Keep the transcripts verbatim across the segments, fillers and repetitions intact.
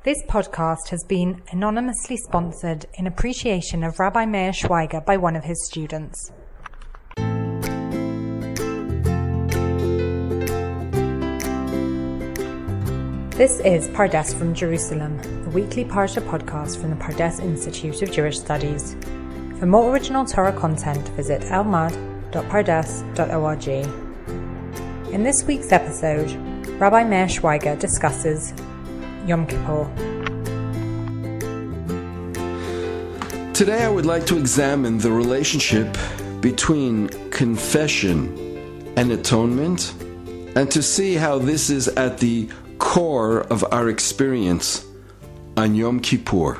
This podcast has been anonymously sponsored in appreciation of Rabbi Meir Schweiger by one of his students. This is Pardes from Jerusalem, the weekly Parsha podcast from the Pardes Institute of Jewish Studies. For more original Torah content, visit elmad dot pardes dot org. In this week's episode, Rabbi Meir Schweiger discusses Yom Kippur. Today I would like to examine the relationship between confession and atonement, and to see how this is at the core of our experience on Yom Kippur.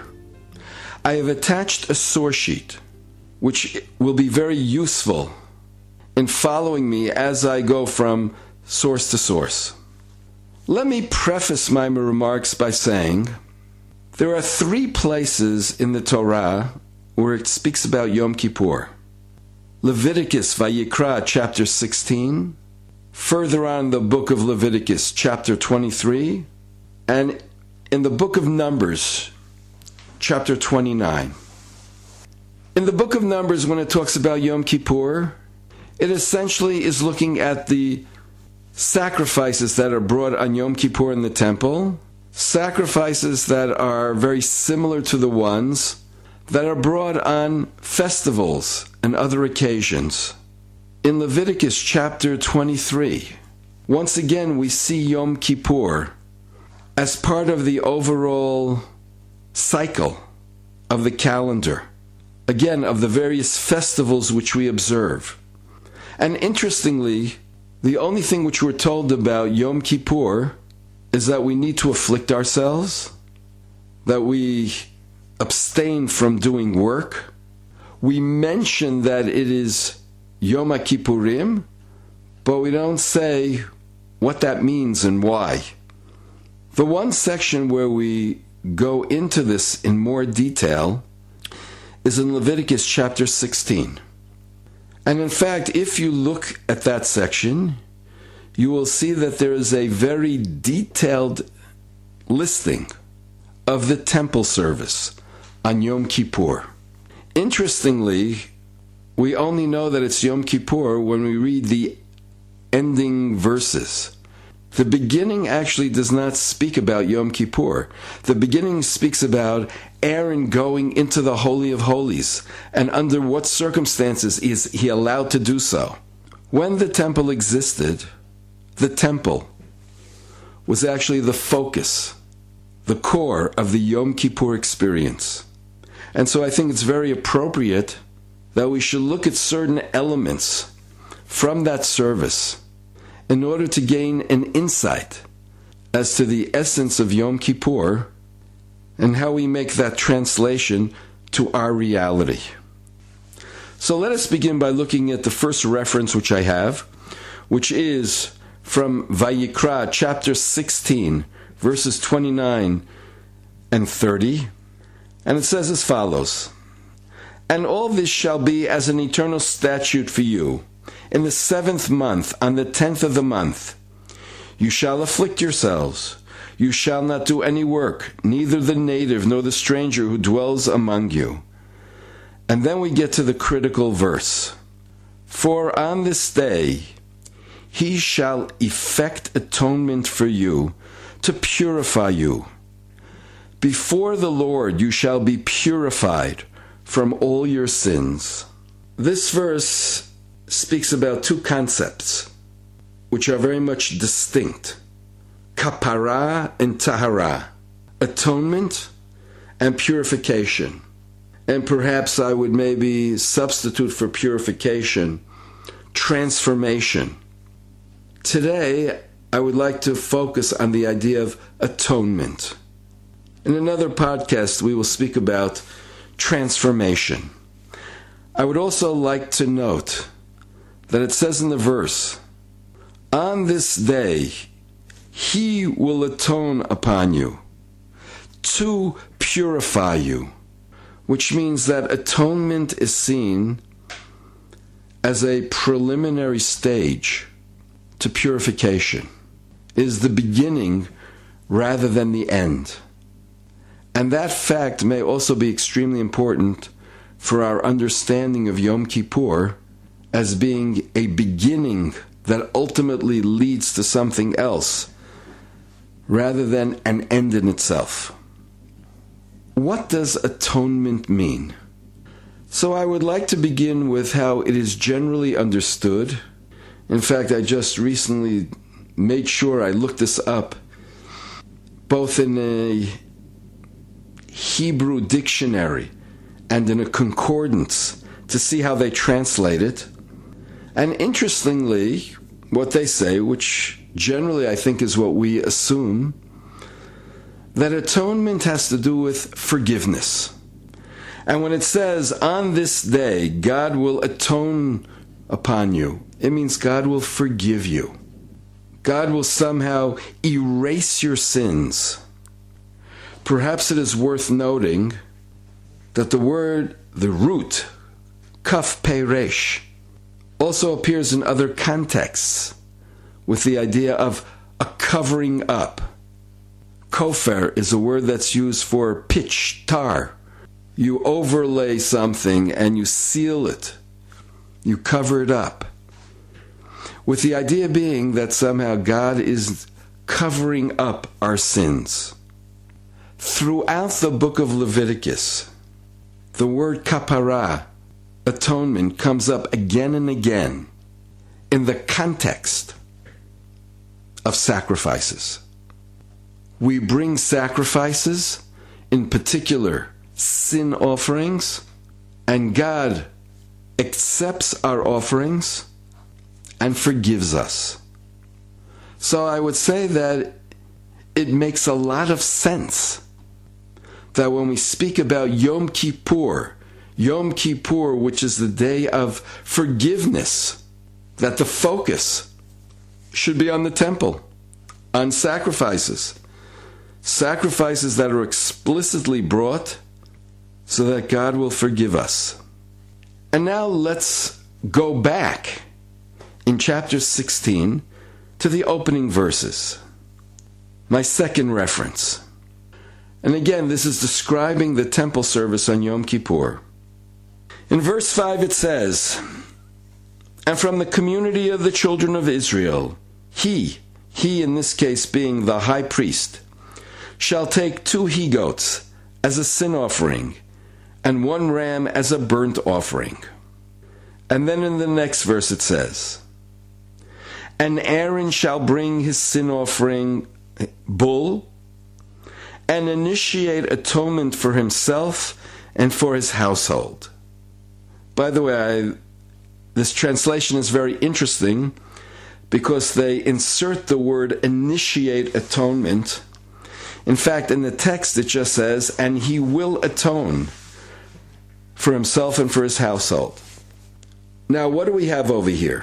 I have attached a source sheet which will be very useful in following me as I go from source to source. Let me preface my remarks by saying there are three places in the Torah where it speaks about Yom Kippur. Leviticus, Vayikra, chapter sixteen, further on the book of Leviticus, chapter twenty-three, and in the book of Numbers, chapter twenty-nine. In the book of Numbers, when it talks about Yom Kippur, it essentially is looking at the sacrifices that are brought on Yom Kippur in the temple, sacrifices that are very similar to the ones that are brought on festivals and other occasions. In Leviticus chapter twenty-three, once again we see Yom Kippur as part of the overall cycle of the calendar, again, of the various festivals which we observe. And interestingly, the only thing which we're told about Yom Kippur is that we need to afflict ourselves, that we abstain from doing work. We mention that it is Yom Kippurim, but we don't say what that means and why. The one section where we go into this in more detail is in Leviticus chapter sixteen. And in fact, if you look at that section, you will see that there is a very detailed listing of the temple service on Yom Kippur. Interestingly, we only know that it's Yom Kippur when we read the ending verses. The beginning actually does not speak about Yom Kippur. The beginning speaks about Aaron going into the Holy of Holies and under what circumstances is he allowed to do so. When the temple existed, the temple was actually the focus, the core of the Yom Kippur experience. And so I think it's very appropriate that we should look at certain elements from that service in order to gain an insight as to the essence of Yom Kippur and how we make that translation to our reality. So let us begin by looking at the first reference which I have, which is from Vayikra chapter sixteen, verses twenty-nine and thirty, and it says as follows: "And all this shall be as an eternal statute for you. In the seventh month, on the tenth of the month, you shall afflict yourselves. You shall not do any work, neither the native nor the stranger who dwells among you." And then we get to the critical verse. "For on this day he shall effect atonement for you, to purify you. Before the Lord you shall be purified from all your sins." This verse speaks about two concepts which are very much distinct: kapara and tahara, atonement and purification. And perhaps I would maybe substitute for purification transformation. Today I would like to focus on the idea of atonement. In another podcast we will speak about transformation. I would also like to note that it says in the verse, "On this day he will atone upon you to purify you," which means that atonement is seen as a preliminary stage to purification, is the beginning rather than the end. And that fact may also be extremely important for our understanding of Yom Kippur as being a beginning that ultimately leads to something else, rather than an end in itself. What does atonement mean? So I would like to begin with how it is generally understood. In fact, I just recently made sure I looked this up, both in a Hebrew dictionary and in a concordance, to see how they translate it. And interestingly, what they say, which generally I think is what we assume, that atonement has to do with forgiveness. And when it says, on this day, God will atone upon you, it means God will forgive you. God will somehow erase your sins. Perhaps it is worth noting that the word, the root, kaf peresh, also appears in other contexts with the idea of a covering up. Kofer is a word that's used for pitch, tar. You overlay something and you seal it. You cover it up. With the idea being that somehow God is covering up our sins. Throughout the book of Leviticus, the word kapara, atonement, comes up again and again in the context of sacrifices. We bring sacrifices, in particular sin offerings, and God accepts our offerings and forgives us. So I would say that it makes a lot of sense that when we speak about Yom Kippur, Yom Kippur, which is the day of forgiveness, that the focus should be on the temple, on sacrifices. Sacrifices that are explicitly brought so that God will forgive us. And now let's go back in chapter sixteen to the opening verses. My second reference. And again, this is describing the temple service on Yom Kippur. In verse five it says, and from the community of the children of Israel, he, he in this case being the high priest, shall take two he-goats as a sin offering, and one ram as a burnt offering. And then in the next verse it says, and Aaron shall bring his sin offering bull, and initiate atonement for himself and for his household. By the way, I, this translation is very interesting because they insert the word initiate atonement. In fact, in the text it just says, and he will atone for himself and for his household. Now, what do we have over here?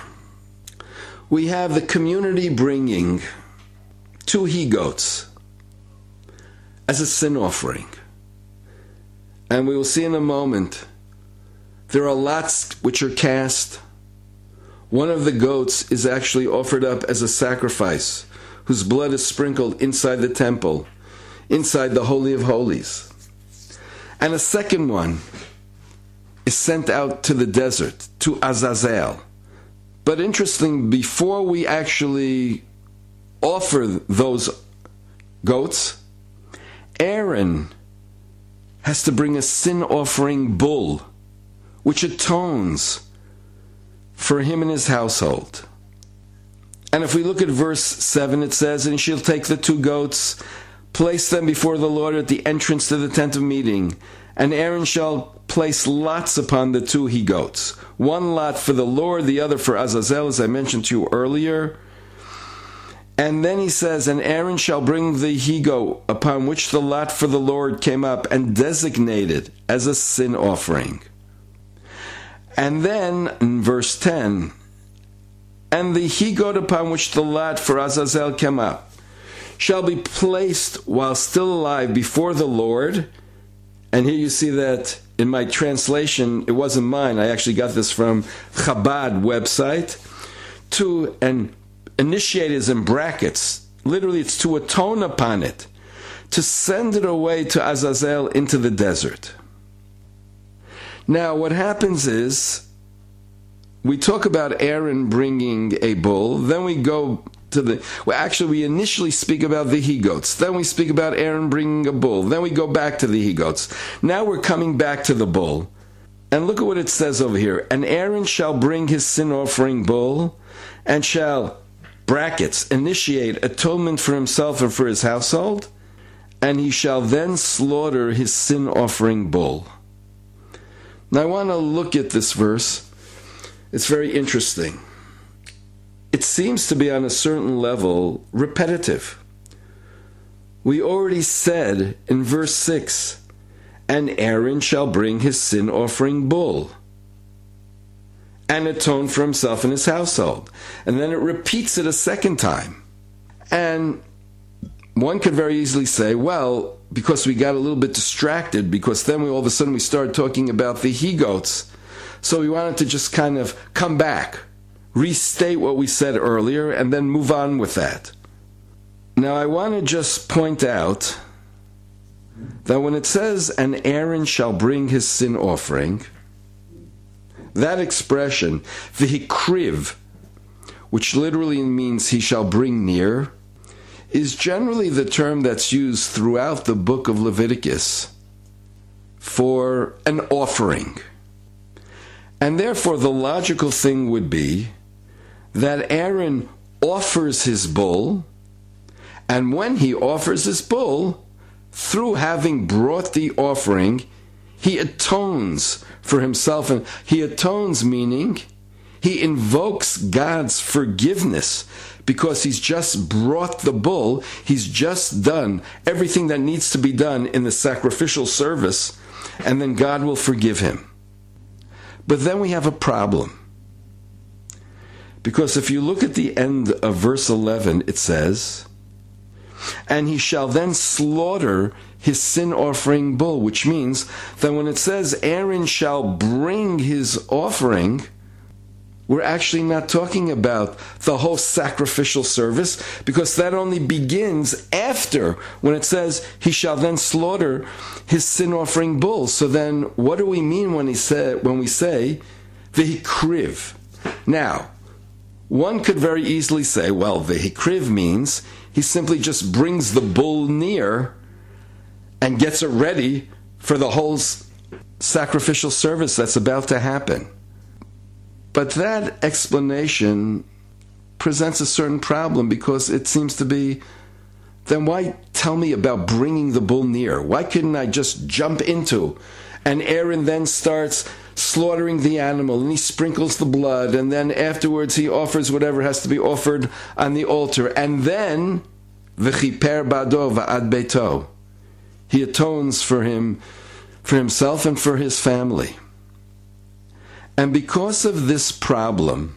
We have the community bringing two he-goats as a sin offering. And we will see in a moment, there are lots which are cast. One of the goats is actually offered up as a sacrifice, whose blood is sprinkled inside the temple, inside the Holy of Holies. And a second one is sent out to the desert, to Azazel. But interesting, before we actually offer those goats, Aaron has to bring a sin offering bull, which atones for him and his household. And if we look at verse seven, it says, and she'll take the two goats, place them before the Lord at the entrance to the tent of meeting, and Aaron shall place lots upon the two he-goats, one lot for the Lord, the other for Azazel, as I mentioned to you earlier. And then he says, and Aaron shall bring the he-goat upon which the lot for the Lord came up and designated as a sin offering. And then in verse ten, and the he-goat upon which the lot for Azazel came up shall be placed while still alive before the Lord. And here you see that in my translation, it wasn't mine. I actually got this from Chabad website. To and initiate is in brackets. Literally, it's to atone upon it, to send it away to Azazel into the desert. Now, what happens is, we talk about Aaron bringing a bull, then we go to the, well, actually we initially speak about the he-goats, then we speak about Aaron bringing a bull, then we go back to the he-goats. Now we're coming back to the bull. And look at what it says over here. And Aaron shall bring his sin offering bull, and shall, brackets, initiate atonement for himself and for his household, and he shall then slaughter his sin offering bull. Now I want to look at this verse. It's very interesting. It seems to be on a certain level repetitive. We already said in verse six, and Aaron shall bring his sin offering bull and atone for himself and his household. And then it repeats it a second time. And one could very easily say, well, because we got a little bit distracted, because then we all of a sudden we started talking about the he-goats, so we wanted to just kind of come back, restate what we said earlier, and then move on with that. Now I want to just point out that when it says, and Aaron shall bring his sin offering, that expression, v'hikriv, which literally means he shall bring near, is generally the term that's used throughout the book of Leviticus for an offering. And therefore the logical thing would be that Aaron offers his bull, and when he offers his bull, through having brought the offering, he atones for himself. And he atones meaning he invokes God's forgiveness, because he's just brought the bull, he's just done everything that needs to be done in the sacrificial service, and then God will forgive him. But then we have a problem. Because if you look at the end of verse eleven, it says, and he shall then slaughter his sin offering bull, which means that when it says Aaron shall bring his offering, we're actually not talking about the whole sacrificial service, because that only begins after, when it says he shall then slaughter his sin offering bull. So then what do we mean when he say, when we say v'hikriv? Now, one could very easily say, well, v'hikriv means he simply just brings the bull near and gets it ready for the whole sacrificial service that's about to happen. But that explanation presents a certain problem, because it seems to be, then why tell me about bringing the bull near? Why couldn't I just jump into? And Aaron then starts slaughtering the animal, and he sprinkles the blood, and then afterwards he offers whatever has to be offered on the altar. And then, v'chiper ba'do va'ad beito, he atones for him, for himself and for his family. And because of this problem,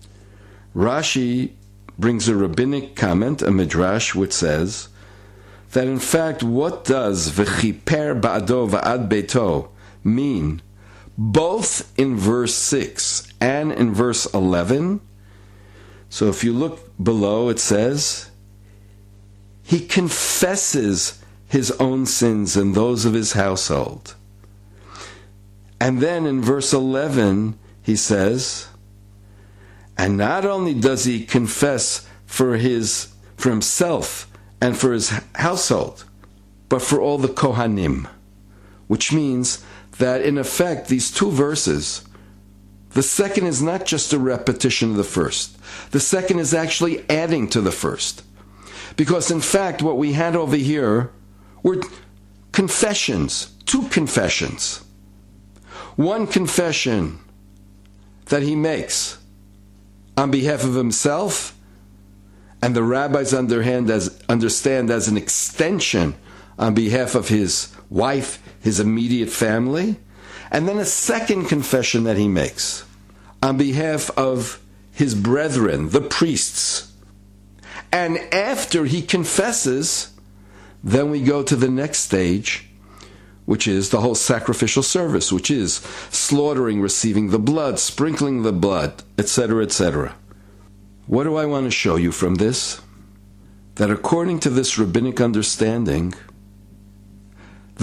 Rashi brings a rabbinic comment, a midrash, which says that in fact, what does v'chiper ba'ado va'ad beito mean? Both in verse six and in verse eleven. So if you look below, it says, he confesses his own sins and those of his household. And then in verse eleven, he says, and not only does he confess for his for himself and for his household, but for all the Kohanim, which means that in effect, these two verses, the second is not just a repetition of the first. The second is actually adding to the first. Because in fact, what we had over here were confessions, two confessions. One confession that he makes on behalf of himself, and the rabbis understand as, understand as an extension on behalf of his wife, his immediate family, and then a second confession that he makes on behalf of his brethren, the priests. And after he confesses, then we go to the next stage, which is the whole sacrificial service, which is slaughtering, receiving the blood, sprinkling the blood, et cetera, et cetera. What do I want to show you from this? That according to this rabbinic understanding,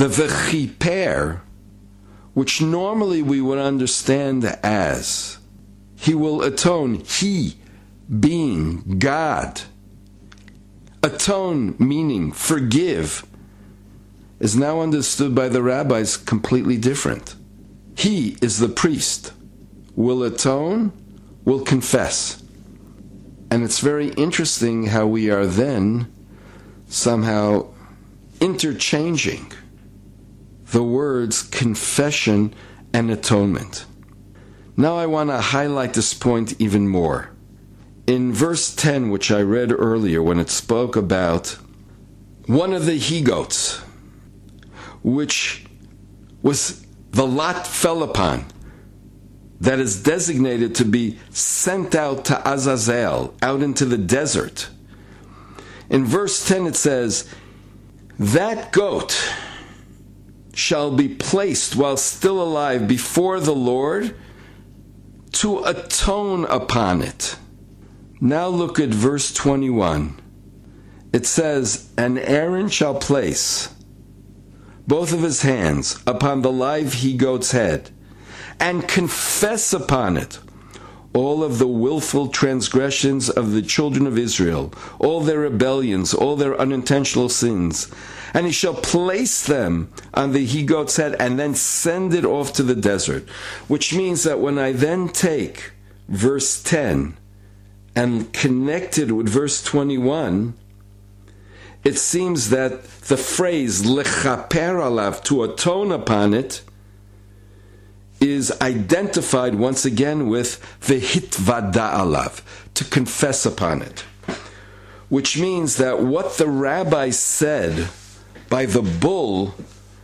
the v'chiper, which normally we would understand as he will atone, he being God. Atone meaning forgive is now understood by the rabbis completely different. He is the priest, will atone, will confess. And it's very interesting how we are then somehow interchanging the words confession and atonement. Now I want to highlight this point even more. In verse ten, which I read earlier, when it spoke about one of the he-goats, which was the lot fell upon, that is designated to be sent out to Azazel, out into the desert. In verse ten it says, that goat shall be placed while still alive before the Lord to atone upon it. Now look at verse twenty-one. It says, and Aaron shall place both of his hands upon the live he-goat's head, and confess upon it all of the willful transgressions of the children of Israel, all their rebellions, all their unintentional sins. And he shall place them on the he-goat's head and then send it off to the desert. Which means that when I then take verse ten and connect it with verse twenty-one, it seems that the phrase lechaper alav, to atone upon it, is identified once again with vehitvada alav, to confess upon it. Which means that what the rabbi said by the bull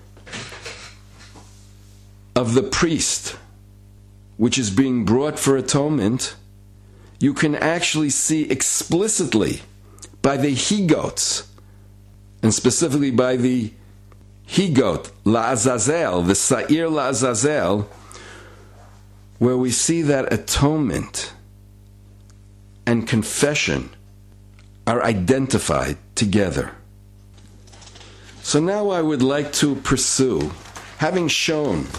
of the priest, which is being brought for atonement, you can actually see explicitly by the he-goats, and specifically by the he-goat, La'azazel, the Sa'ir La'azazel, where we see that atonement and confession are identified together. So now I would like to pursue, having shown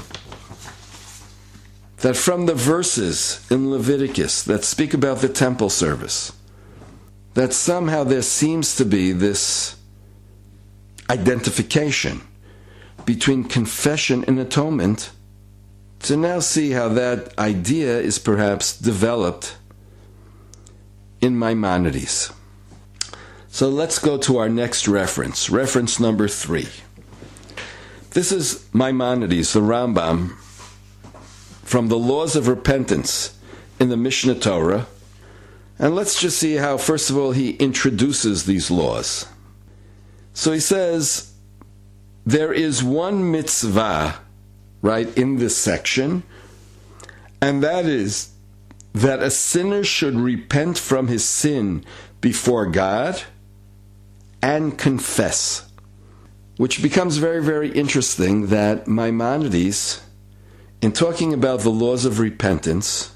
that from the verses in Leviticus that speak about the temple service, that somehow there seems to be this identification between confession and atonement, to now see how that idea is perhaps developed in Maimonides. So let's go to our next reference, reference number three. This is Maimonides, the Rambam, from the Laws of Repentance in the Mishnah Torah. And let's just see how, first of all, he introduces these laws. So he says, there is one mitzvah, right, in this section, and that is that a sinner should repent from his sin before God and confess. Which becomes very, very interesting that Maimonides, in talking about the laws of repentance,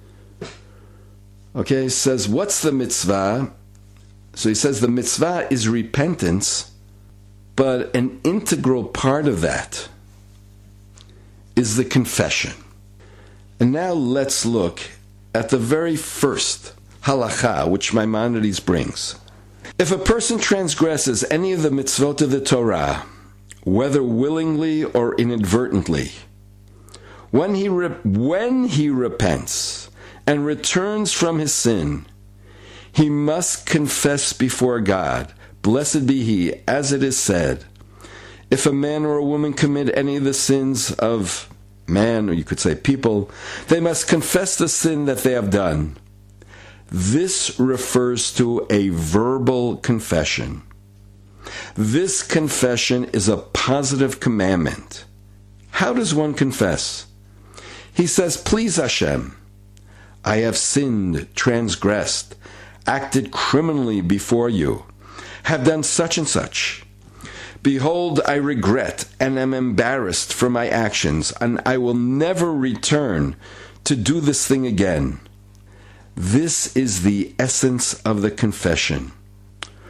okay, says, what's the mitzvah? So he says the mitzvah is repentance, but an integral part of that is the confession. And now let's look at the very first halakha which Maimonides brings. If a person transgresses any of the mitzvot of the Torah, whether willingly or inadvertently, when he re- when he repents and returns from his sin, he must confess before God, blessed be he, as it is said, if a man or a woman commit any of the sins of man, or you could say people, they must confess the sin that they have done. This refers to a verbal confession. This confession is a positive commandment. How does one confess? He says, please Hashem, I have sinned, transgressed, acted criminally before you, have done such and such. Behold, I regret and am embarrassed for my actions, and I will never return to do this thing again. This is the essence of the confession.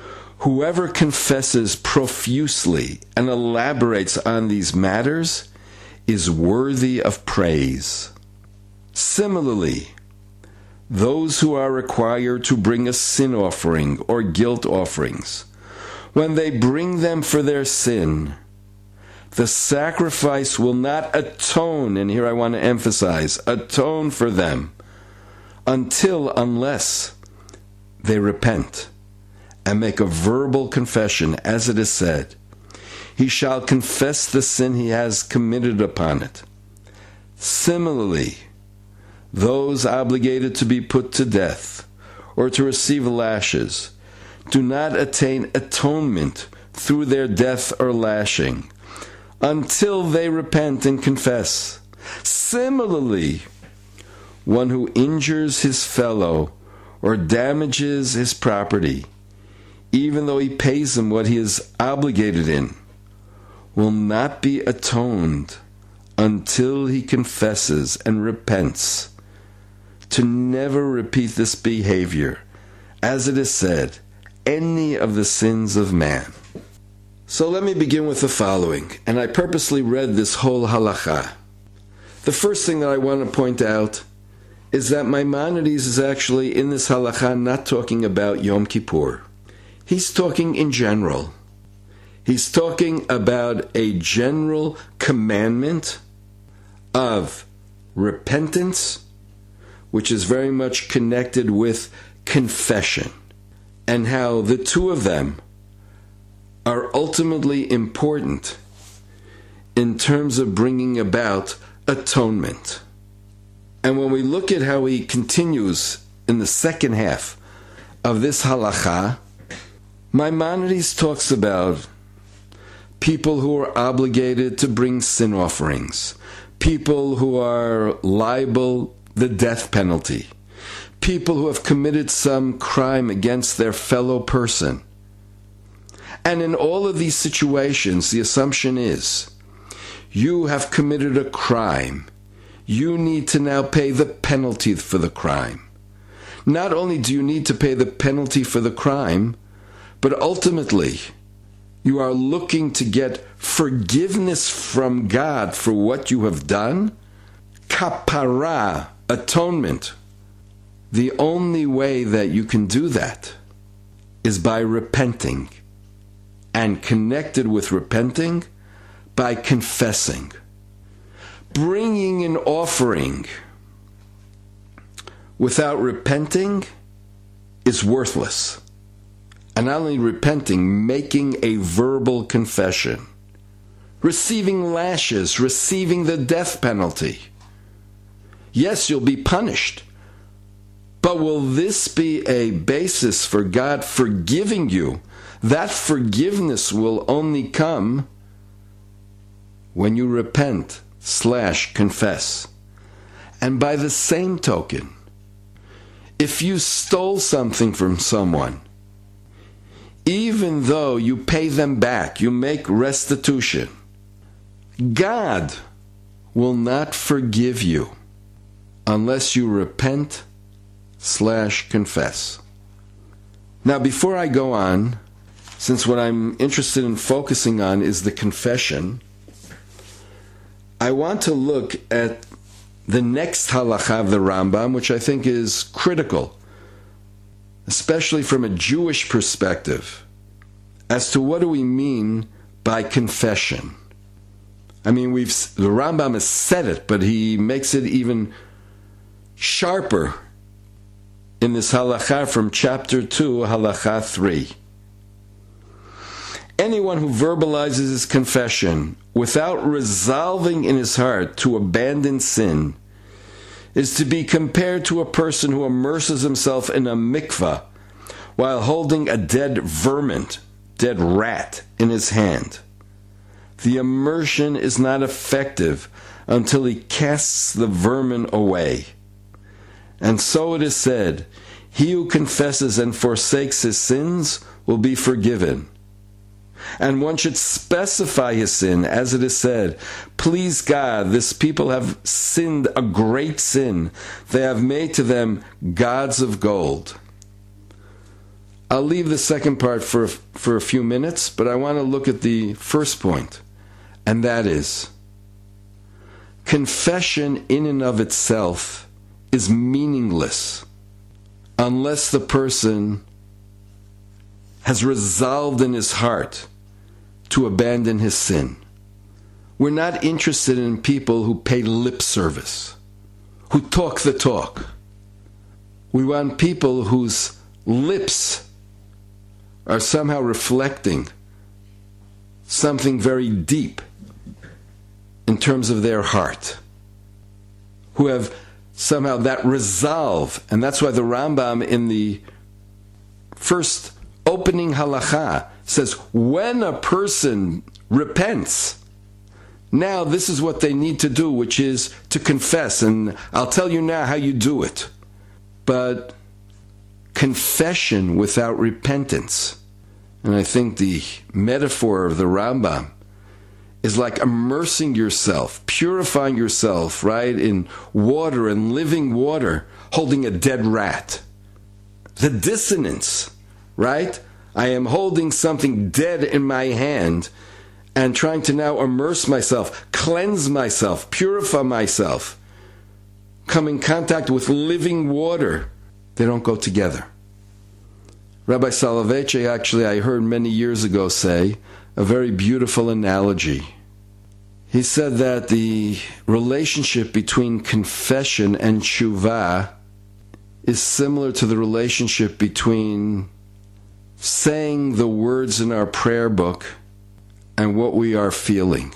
Whoever confesses profusely and elaborates on these matters is worthy of praise. Similarly, those who are required to bring a sin offering or guilt offerings, when they bring them for their sin, the sacrifice will not atone, and here I want to emphasize, atone for them, until, unless they repent and make a verbal confession, as it is said, he shall confess the sin he has committed upon it. Similarly, those obligated to be put to death or to receive lashes do not attain atonement through their death or lashing until they repent and confess. Similarly, one who injures his fellow or damages his property, even though he pays him what he is obligated in, will not be atoned until he confesses and repents to never repeat this behavior, as it is said, any of the sins of man. So let me begin with the following, and I purposely read this whole halakha. The first thing that I want to point out is that Maimonides is actually in this halakha not talking about Yom Kippur. He's talking in general. He's talking about a general commandment of repentance, which is very much connected with confession, and how the two of them are ultimately important in terms of bringing about atonement. And when we look at how he continues in the second half of this halakha, Maimonides talks about people who are obligated to bring sin offerings, people who are liable the death penalty, people who have committed some crime against their fellow person. And in all of these situations, the assumption is, you have committed a crime. You need to now pay the penalty for the crime. Not only do you need to pay the penalty for the crime, but ultimately, you are looking to get forgiveness from God for what you have done. Kapara, atonement. The only way that you can do that is by repenting. And connected with repenting, by confessing. Bringing an offering without repenting is worthless. And not only repenting, making a verbal confession. Receiving lashes, receiving the death penalty. Yes, you'll be punished. But will this be a basis for God forgiving you? That forgiveness will only come when you repent slash confess. And by the same token, if you stole something from someone, even though you pay them back, you make restitution, God will not forgive you unless you repent slash confess. Now, before I go on, since what I'm interested in focusing on is the confession, I want to look at the next halakha of the Rambam, which I think is critical, especially from a Jewish perspective, as to what do we mean by confession. I mean, we've the Rambam has said it, but he makes it even sharper in this halakha from chapter two, halakha three. Anyone who verbalizes his confession without resolving in his heart to abandon sin is to be compared to a person who immerses himself in a mikvah while holding a dead vermin, dead rat, in his hand. The immersion is not effective until he casts the vermin away. And so it is said, he who confesses and forsakes his sins will be forgiven. And one should specify his sin, as it is said, please God, this people have sinned a great sin. They have made to them gods of gold. I'll leave the second part for, for a few minutes, but I want to look at the first point, and that is, confession in and of itself is meaningless unless the person has resolved in his heart to abandon his sin. We're not interested in people who pay lip service, who talk the talk. We want people whose lips are somehow reflecting something very deep in terms of their heart, who have somehow that resolve. And that's why the Rambam in the first opening halacha says, when a person repents, now this is what they need to do, which is to confess. And I'll tell you now how you do it. But confession without repentance, and I think the metaphor of the Rambam is like immersing yourself, purifying yourself, right, in water and living water, holding a dead rat. The dissonance, right? I am holding something dead in my hand and trying to now immerse myself, cleanse myself, purify myself, come in contact with living water. They don't go together. Rabbi Soloveitchik, actually, I heard many years ago say a very beautiful analogy. He said that the relationship between confession and teshuvah is similar to the relationship between saying the words in our prayer book and what we are feeling.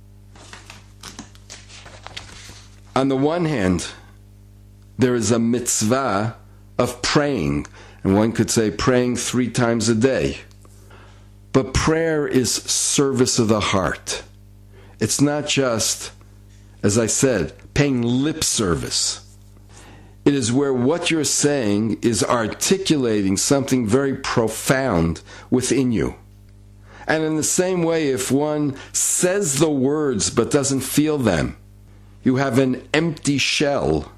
On the one hand, there is a mitzvah of praying, and one could say praying three times a day. But prayer is service of the heart. It's not just, as I said, paying lip service. It is where what you're saying is articulating something very profound within you. And in the same way, if one says the words but doesn't feel them, you have an empty shell.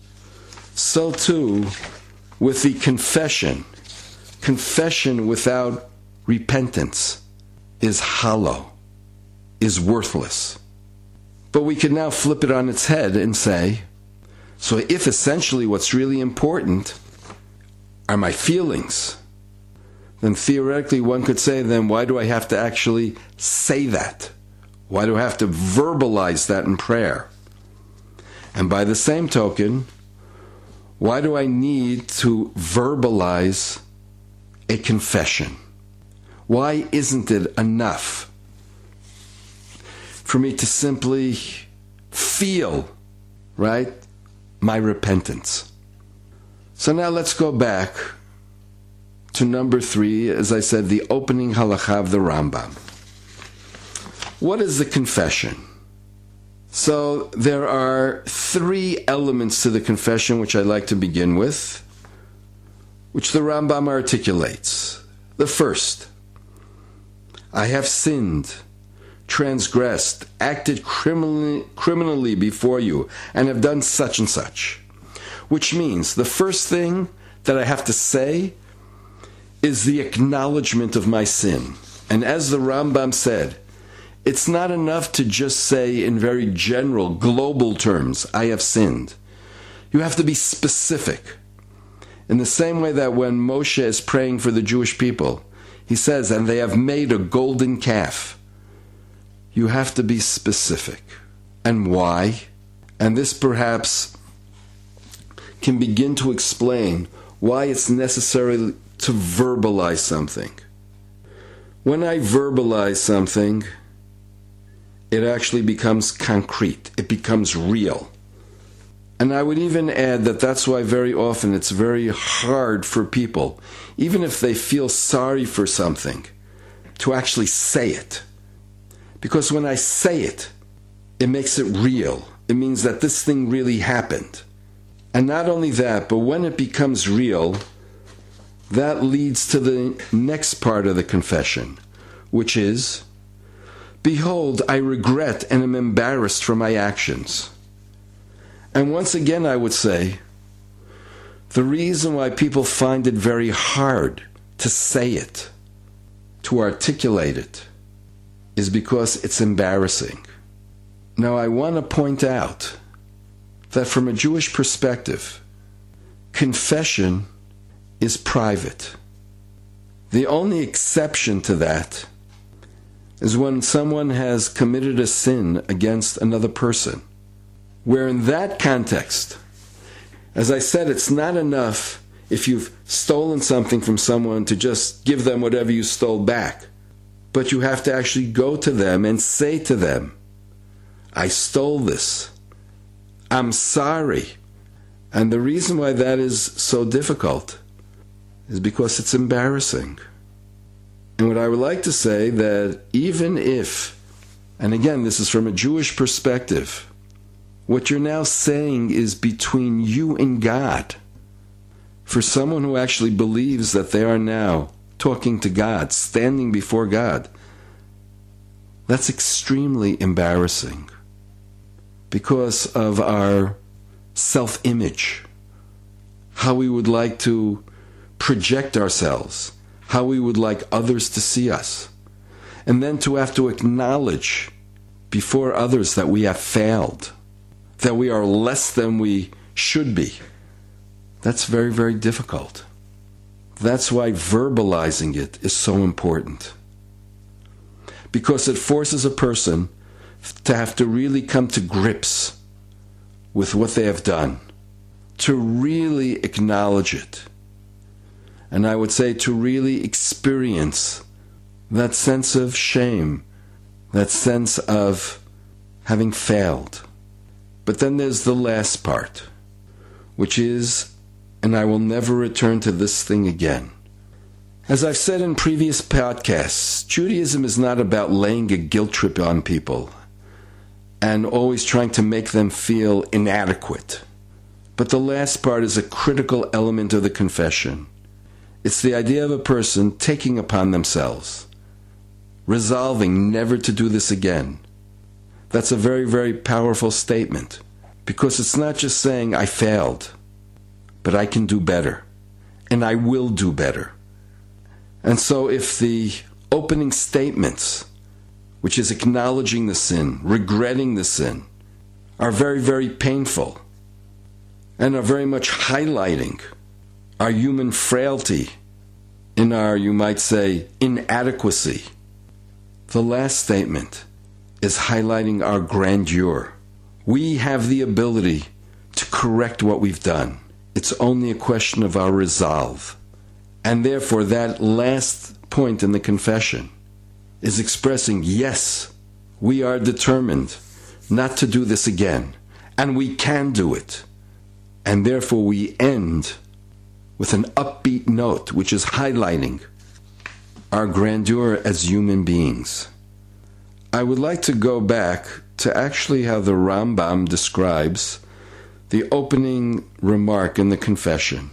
So too with the confession. Confession without repentance is hollow, is worthless. But we can now flip it on its head and say, so if essentially what's really important are my feelings, then theoretically one could say, then why do I have to actually say that? Why do I have to verbalize that in prayer? And by the same token, why do I need to verbalize a confession? Why isn't it enough for me to simply feel, right, my repentance? So now let's go back to number three, as I said, the opening halakha of the Rambam. What is the confession? So there are three elements to the confession which I'd like to begin with, which the Rambam articulates. The first, I have sinned, transgressed, acted criminally, criminally before you, and have done such and such. Which means the first thing that I have to say is the acknowledgement of my sin. And as the Rambam said, it's not enough to just say in very general, global terms, I have sinned. You have to be specific. In the same way that when Moshe is praying for the Jewish people, he says, and they have made a golden calf. You have to be specific. And why? And this perhaps can begin to explain why it's necessary to verbalize something. When I verbalize something, it actually becomes concrete. It becomes real. And I would even add that that's why very often it's very hard for people, even if they feel sorry for something, to actually say it. Because when I say it, it makes it real. It means that this thing really happened. And not only that, but when it becomes real, that leads to the next part of the confession, which is, behold, I regret and am embarrassed for my actions. And once again, I would say, the reason why people find it very hard to say it, to articulate it, is because it's embarrassing. Now, I want to point out that from a Jewish perspective, confession is private. The only exception to that is when someone has committed a sin against another person, where in that context, as I said, it's not enough if you've stolen something from someone to just give them whatever you stole back, but you have to actually go to them and say to them, I stole this. I'm sorry. And the reason why that is so difficult is because it's embarrassing. And what I would like to say that even if, and again, this is from a Jewish perspective, what you're now saying is between you and God. For someone who actually believes that they are now talking to God, standing before God, that's extremely embarrassing because of our self-image, how we would like to project ourselves, how we would like others to see us, and then to have to acknowledge before others that we have failed, that we are less than we should be. That's very, very difficult. That's why verbalizing it is so important, because it forces a person to have to really come to grips with what they have done, to really acknowledge it. And I would say to really experience that sense of shame, that sense of having failed. But then there's the last part, which is, and I will never return to this thing again. As I've said in previous podcasts, Judaism is not about laying a guilt trip on people and always trying to make them feel inadequate. But the last part is a critical element of the confession. It's the idea of a person taking upon themselves, resolving never to do this again. That's a very, very powerful statement, because it's not just saying, I failed, but I can do better, and I will do better. And so if the opening statements, which is acknowledging the sin, regretting the sin, are very, very painful and are very much highlighting our human frailty in our, you might say, inadequacy, the last statement is highlighting our grandeur. We have the ability to correct what we've done. It's only a question of our resolve. And therefore, that last point in the confession is expressing, yes, we are determined not to do this again, and we can do it. And therefore, we end with an upbeat note, which is highlighting our grandeur as human beings. I would like to go back to actually how the Rambam describes the opening remark in the confession.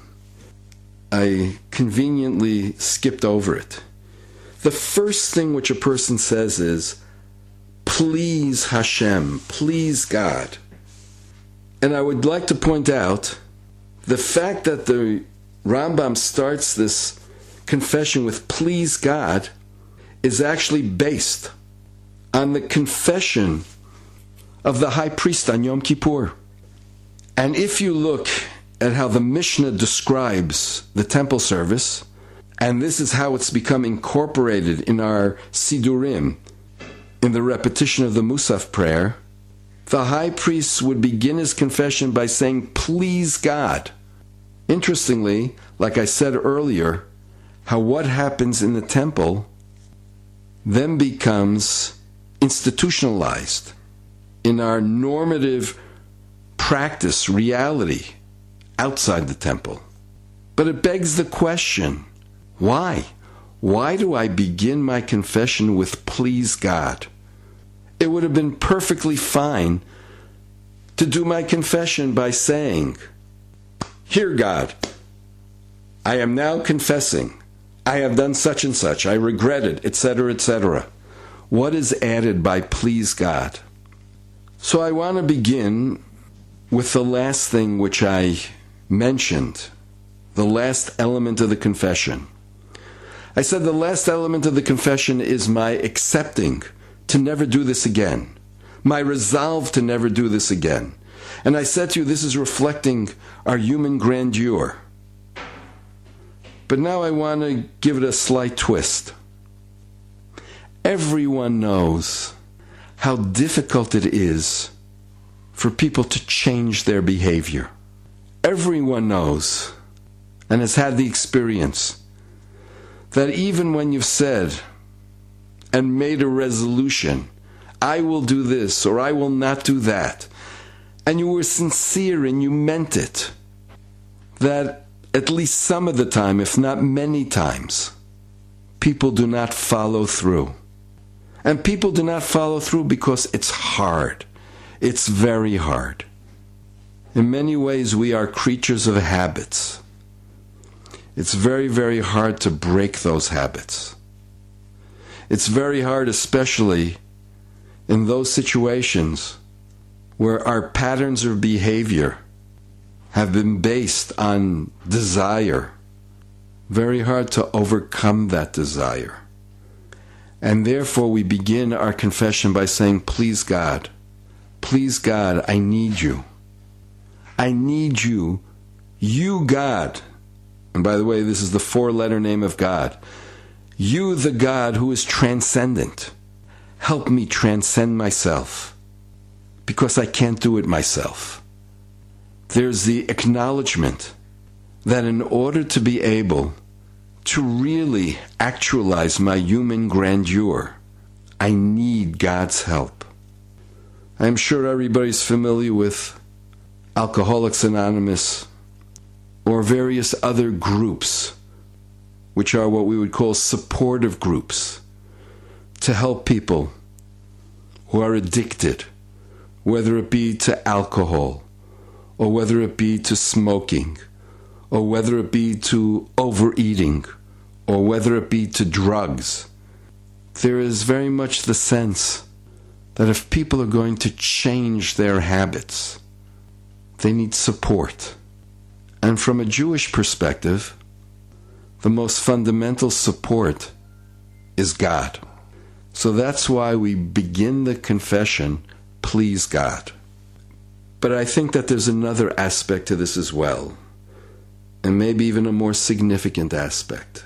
I conveniently skipped over it. The first thing which a person says is, please Hashem, please God. And I would like to point out the fact that the Rambam starts this confession with please God is actually based on the confession of the high priest on Yom Kippur. And if you look at how the Mishnah describes the temple service, and this is how it's become incorporated in our Sidurim, in the repetition of the Musaf prayer, the high priest would begin his confession by saying, please God. Interestingly, like I said earlier, how what happens in the temple then becomes institutionalized in our normative practice, reality, outside the temple. But it begs the question, why? Why do I begin my confession with please God? It would have been perfectly fine to do my confession by saying, here God, I am now confessing, I have done such and such, I regret it, et cetera, et cetera. What is added by please God? So I want to begin with the last thing which I mentioned, the last element of the confession. I said the last element of the confession is my accepting to never do this again, my resolve to never do this again. And I said to you, this is reflecting our human grandeur. But now I want to give it a slight twist. Everyone knows how difficult it is for people to change their behavior. Everyone knows and has had the experience that even when you've said and made a resolution, I will do this or I will not do that, and you were sincere and you meant it, that at least some of the time, if not many times, people do not follow through. And people do not follow through because it's hard. It's very hard. In many ways, we are creatures of habits. It's very, very hard to break those habits. It's very hard, especially in those situations where our patterns of behavior have been based on desire. Very hard to overcome that desire. And therefore we begin our confession by saying, please God, please God, I need you. I need you, you God. And by the way, this is the four-letter name of God. You, the God who is transcendent. Help me transcend myself, because I can't do it myself. There's the acknowledgement that in order to be able to really actualize my human grandeur, I need God's help. I'm sure everybody's familiar with Alcoholics Anonymous or various other groups, which are what we would call supportive groups, to help people who are addicted, whether it be to alcohol, or whether it be to smoking, or whether it be to overeating, or whether it be to drugs. There is very much the sense that if people are going to change their habits, they need support. And from a Jewish perspective, the most fundamental support is God. So that's why we begin the confession, please God. But I think that there's another aspect to this as well, and maybe even a more significant aspect.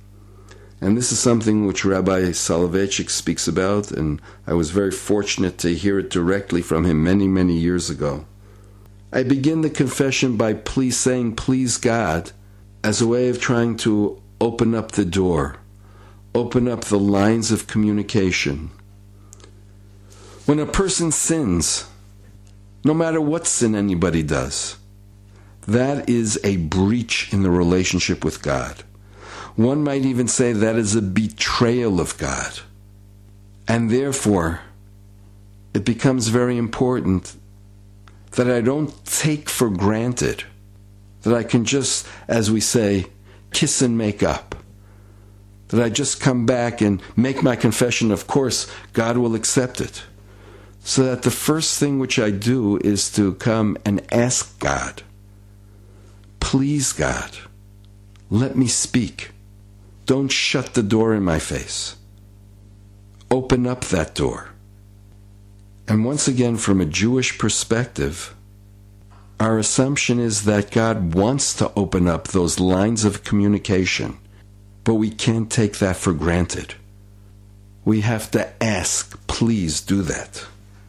And this is something which Rabbi Soloveitchik speaks about, and I was very fortunate to hear it directly from him many, many years ago. I begin the confession by please saying, please God, as a way of trying to open up the door, open up the lines of communication. When a person sins, no matter what sin anybody does, that is a breach in the relationship with God. One might even say that is a betrayal of God. And therefore, it becomes very important that I don't take for granted that I can just, as we say, kiss and make up. That I just come back and make my confession, of course, God will accept it. So that the first thing which I do is to come and ask God, please God, let me speak. Don't shut the door in my face. Open up that door. And once again, from a Jewish perspective, our assumption is that God wants to open up those lines of communication, but we can't take that for granted. We have to ask, please do that.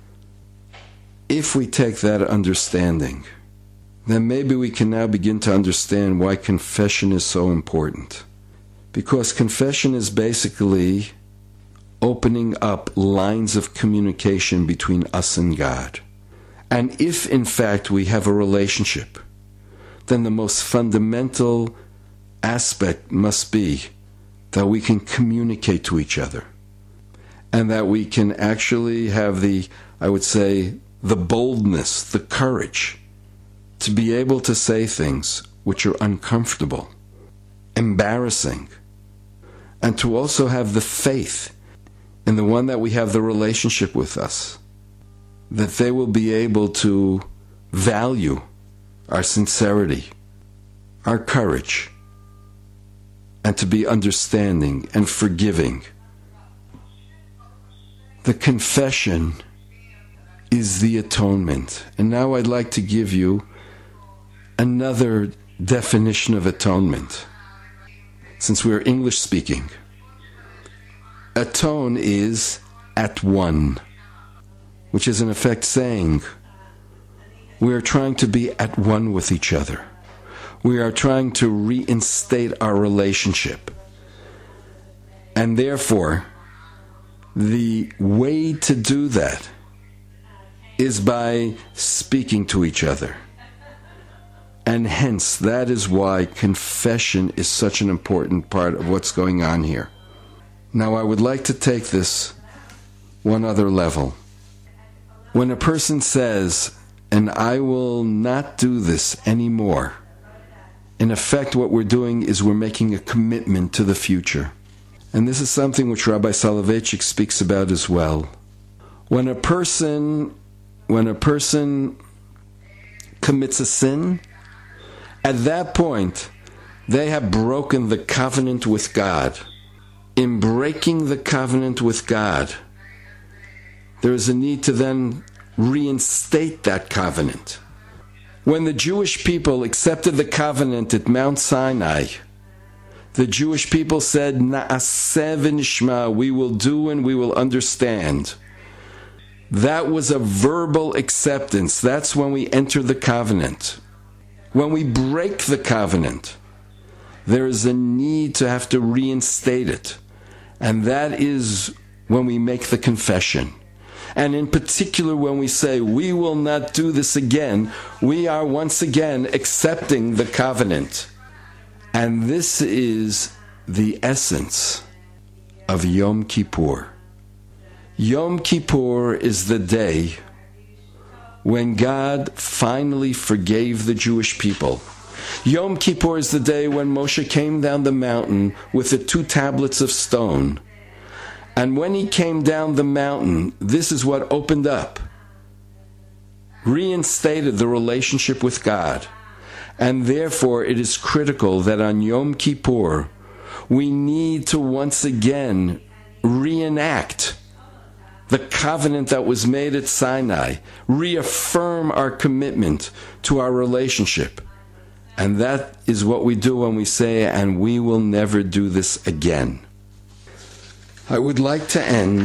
If we take that understanding, then maybe we can now begin to understand why confession is so important. Because confession is basically opening up lines of communication between us and God. And if, in fact, we have a relationship, then the most fundamental aspect must be that we can communicate to each other. And that we can actually have the, I would say, the boldness, the courage to be able to say things which are uncomfortable, embarrassing, and to also have the faith in the one that we have the relationship with us, that they will be able to value our sincerity, our courage, and to be understanding and forgiving. The confession is the atonement. And now I'd like to give you another definition of atonement, since we're English speaking. Atone is at one, which is in effect saying we are trying to be at one with each other. We are trying to reinstate our relationship. And therefore, the way to do that is by speaking to each other. And hence, that is why confession is such an important part of what's going on here. Now, I would like to take this one other level. When a person says, and I will not do this anymore, in effect, what we're doing is we're making a commitment to the future. And this is something which Rabbi Soloveitchik speaks about as well. When a person, when a person commits a sin, at that point, they have broken the covenant with God. In breaking the covenant with God, there is a need to then reinstate that covenant. When the Jewish people accepted the covenant at Mount Sinai, the Jewish people said, Na'aseh v'nishma, we will do and we will understand. That was a verbal acceptance. That's when we enter the covenant. When we break the covenant, there is a need to have to reinstate it. And that is when we make the confession. And in particular, when we say, we will not do this again, we are once again accepting the covenant. And this is the essence of Yom Kippur. Yom Kippur is the day when God finally forgave the Jewish people. Yom Kippur is the day when Moshe came down the mountain with the two tablets of stone. And when he came down the mountain, this is what opened up, reinstated the relationship with God. And therefore, it is critical that on Yom Kippur, we need to once again reenact the covenant that was made at Sinai, reaffirm our commitment to our relationship. And that is what we do when we say, and we will never do this again. I would like to end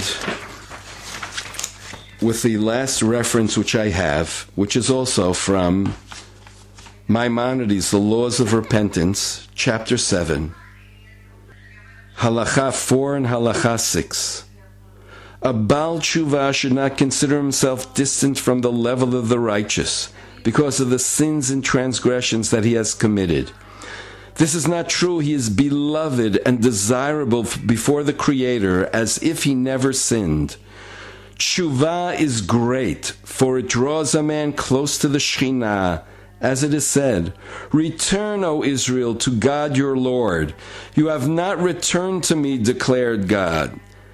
with the last reference which I have, which is also from Maimonides, The Laws of Repentance, chapter seven, Halacha four and Halacha six. A Baal Tshuva should not consider himself distant from the level of the righteous because of the sins and transgressions that he has committed. This is not true. He is beloved and desirable before the Creator as if he never sinned. Tshuva is great, for it draws a man close to the Shekhinah, as it is said, Return, O Israel, to God your Lord. You have not returned to me, declared God.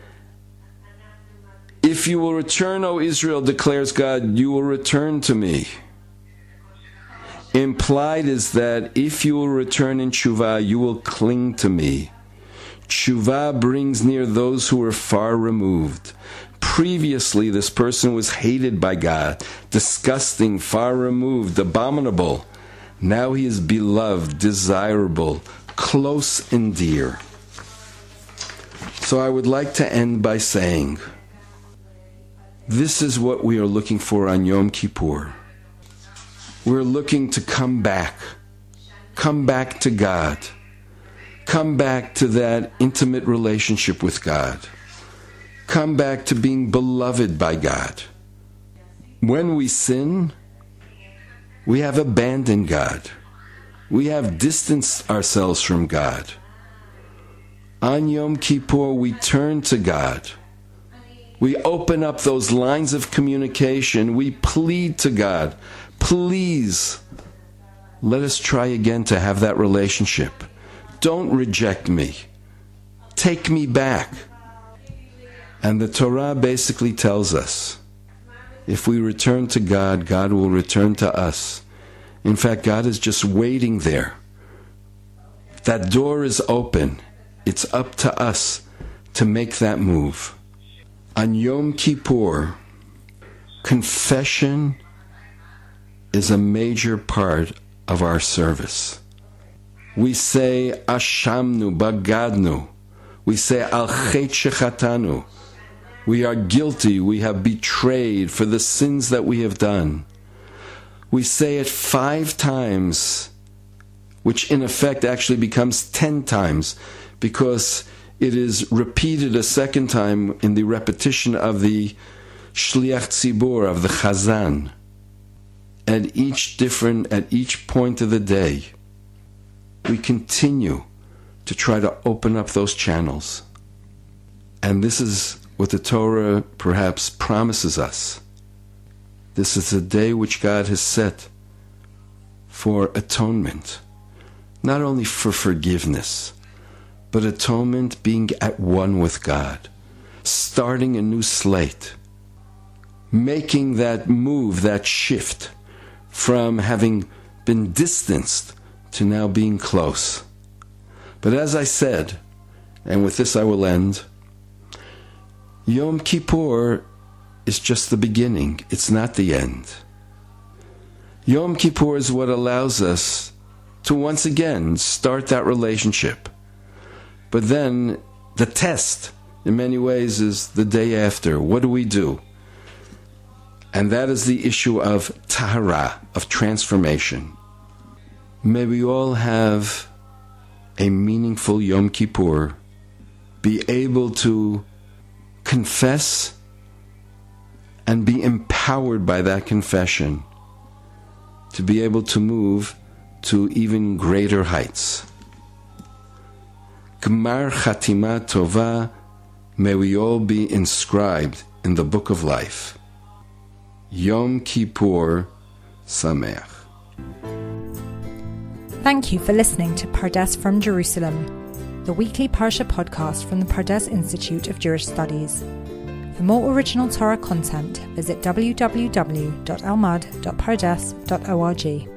If you will return, O Israel, declares God, you will return to me. Implied is that if you will return in Tshuva, you will cling to me. Tshuva brings near those who are far removed. Previously, this person was hated by God, disgusting, far removed, abominable. Now he is beloved, desirable, close and dear. So I would like to end by saying, this is what we are looking for on Yom Kippur. We're looking to come back. Come back to God. Come back to that intimate relationship with God. Come back to being beloved by God. When we sin, we have abandoned God. We have distanced ourselves from God. On Yom Kippur, we turn to God. We open up those lines of communication. We plead to God, please, let us try again to have that relationship. Don't reject me. Take me back. And the Torah basically tells us, if we return to God, God will return to us. In fact, God is just waiting there That door is open. It's up to us to make that move. On Yom Kippur, confession is a major part of our service. We say, Ashamnu, Bagadnu. We say, Al Chet Shechatanu. We are guilty, we have betrayed for the sins that we have done. We say it five times, which in effect actually becomes ten times, because it is repeated a second time in the repetition of the Shliach Tzibur, of the Chazan. At each different, at each point of the day, we continue to try to open up those channels. And this is what the Torah perhaps promises us. This is the day which God has set for atonement, not only for forgiveness, but atonement, being at one with God, starting a new slate, making that move, that shift from having been distanced to now being close. But as I said, and with this I will end, Yom Kippur is just the beginning. It's not the end. Yom Kippur is what allows us to once again start that relationship. But then the test, in many ways, is the day after. What do we do? And that is the issue of tahara, of transformation. May we all have a meaningful Yom Kippur, be able to confess and be empowered by that confession to be able to move to even greater heights. Gmar Chatima Tova, may we all be inscribed in the book of life. Yom Kippur Sameach. Thank you for listening to Pardes from Jerusalem, the weekly Parsha podcast from the Pardes Institute of Jewish Studies. For more original Torah content, visit w w w dot elmad dot pardes dot org.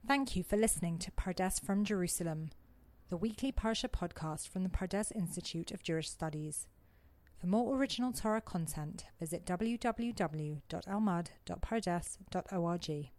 Thank you for listening to Pardes from Jerusalem, the weekly Parsha podcast from the Pardes Institute of Jewish Studies. For more original Torah content, visit w w w dot elmad dot pardes dot org.